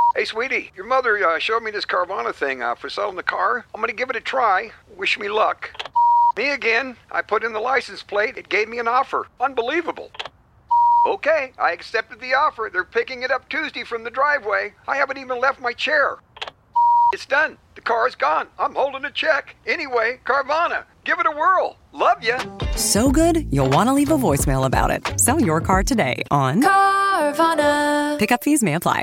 Hey, sweetie, your mother showed me this Carvana thing for selling the car. I'm gonna give it a try. Wish me luck. Me again. I put in the license plate. It gave me an offer. Unbelievable. Okay, I accepted the offer. They're picking it up Tuesday from the driveway. I haven't even left my chair. It's done. The car is gone. I'm holding a check. Anyway, Carvana, give it a whirl. Love ya. So good, you'll want to leave a voicemail about it. Sell your car today on Carvana. Pickup fees may apply.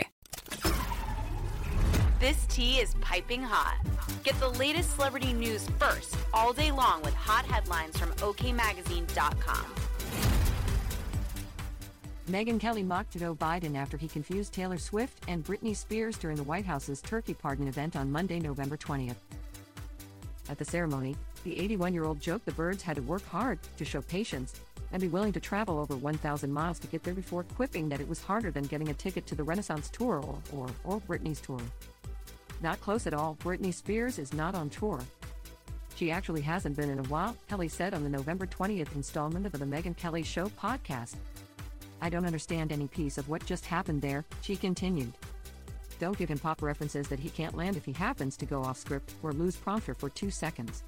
This tea is piping hot. Get the latest celebrity news first all day long with hot headlines from OKMagazine.com. Megyn Kelly mocked Joe Biden after he confused Taylor Swift and Britney Spears during the White House's turkey pardon event on Monday, November 20th. At the ceremony, the 81-year-old joked the birds had to work hard to show patience and be willing to travel over 1,000 miles to get there before quipping that it was harder than getting a ticket to the Renaissance tour or Britney's tour. Not close at all, Britney Spears is not on tour. She actually hasn't been in a while, Kelly said on the November 20th installment of the Megyn Kelly Show podcast. I don't understand any piece of what just happened there, she continued. Don't give him pop references that he can't land if he happens to go off script or lose prompter for 2 seconds.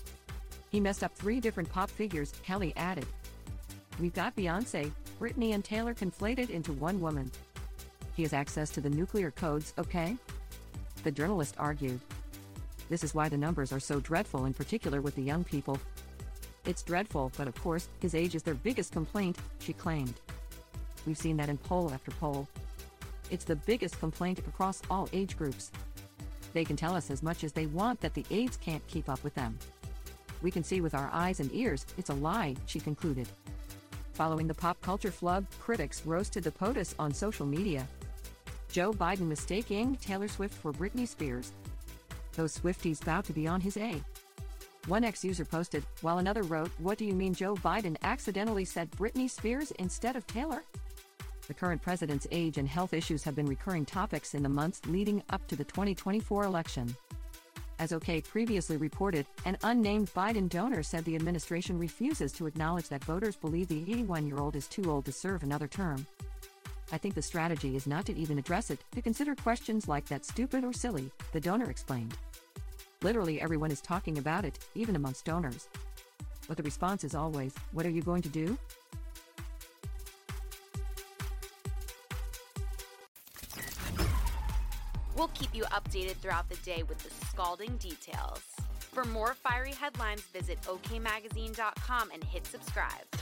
He messed up 3 different pop figures, Kelly added. We've got Beyonce, Britney and Taylor conflated into one woman. He has access to the nuclear codes, okay? The journalist argued. This is why the numbers are so dreadful, in particular with the young people. It's dreadful, but of course, his age is their biggest complaint, she claimed. We've seen that in poll after poll. It's the biggest complaint across all age groups. They can tell us as much as they want that the aides can't keep up with them. We can see with our eyes and ears, it's a lie, she concluded. Following the pop culture flub, critics roasted the POTUS on social media. Joe Biden mistaking Taylor Swift for Britney Spears. Those Swifties vow to be on his A. One ex-user posted, while another wrote, "What do you mean Joe Biden accidentally said Britney Spears instead of Taylor?" The current president's age and health issues have been recurring topics in the months leading up to the 2024 election. As OK previously reported, an unnamed Biden donor said the administration refuses to acknowledge that voters believe the 81-year-old is too old to serve another term. I think the strategy is not to even address it, to consider questions like that stupid or silly, the donor explained. Literally everyone is talking about it, even amongst donors. But the response is always, what are you going to do? We'll keep you updated throughout the day with the scalding details. For more fiery headlines, visit OKMagazine.com and hit subscribe.